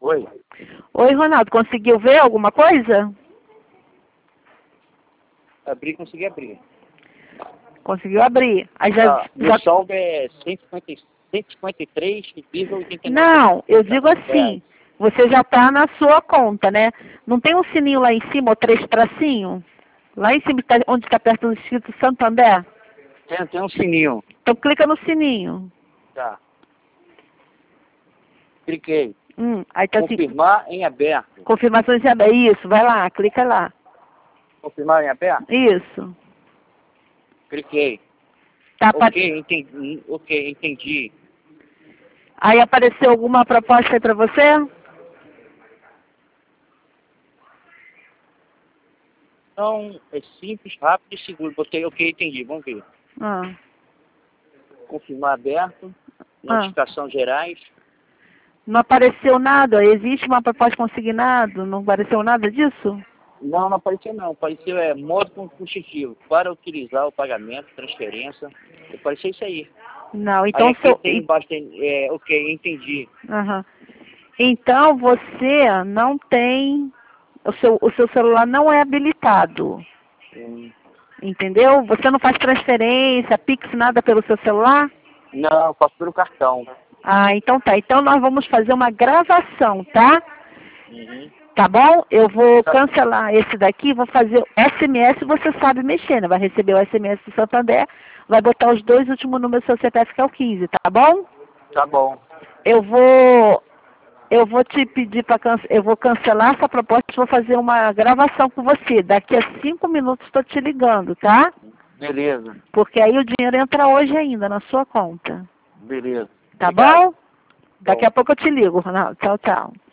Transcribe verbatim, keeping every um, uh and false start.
Oi. Oi, Ronaldo, conseguiu ver alguma coisa? Abri, consegui abrir. Conseguiu abrir. Aí já, Ah, já... meu saldo é cento e cinquenta e três e piso oitenta e nove. Não, eu digo assim, você já está na sua conta, né? Não tem um sininho lá em cima, ou três tracinhos? Lá em cima, tá- onde está perto do escrito Santander? Tem, tem um sininho. Então clica no sininho. Tá. Cliquei. Hum, aí tá assim, Confirmar em aberto. confirmações de aberto. Isso, vai lá, clica lá. Confirmar em aberto? Isso. Cliquei. Tá apa- Ok, entendi. Ok, entendi. Aí apareceu alguma proposta aí para você? Então, é simples, rápido e seguro. Botei ok, entendi. Vamos ver. Ah, Confirmar aberto. ah. Notificação gerais. Não apareceu nada? Existe uma proposta consignado? Não apareceu nada disso? Não, não apareceu não. Apareceu é modo compulsivo para utilizar o pagamento, transferência. Apareceu isso aí. Não, Aí então aqui seu... tem embaixo, tem, é, ok, entendi. Aham. Então você não tem... O seu, o seu celular não é habilitado. Hum, Entendeu? Você não faz transferência, Pix, nada pelo seu celular? Não, eu faço pelo cartão. Ah, então tá. Então nós vamos fazer uma gravação, tá? Uhum. Tá bom? Eu vou Tá. cancelar esse daqui, vou fazer S M S, você sabe mexer, né? Vai receber o S M S do Santander, vai botar os dois últimos números do seu C P F, que é o quinze, tá bom? Tá bom. Eu vou... Eu vou te pedir para cancelar, eu vou cancelar essa proposta, vou fazer uma gravação com você. Daqui a cinco minutos estou te ligando, tá? Beleza. Porque aí o dinheiro entra hoje ainda na sua conta. Beleza. Tá Obrigado. bom? Daqui a pouco eu te ligo, Ronaldo. Tchau, tchau.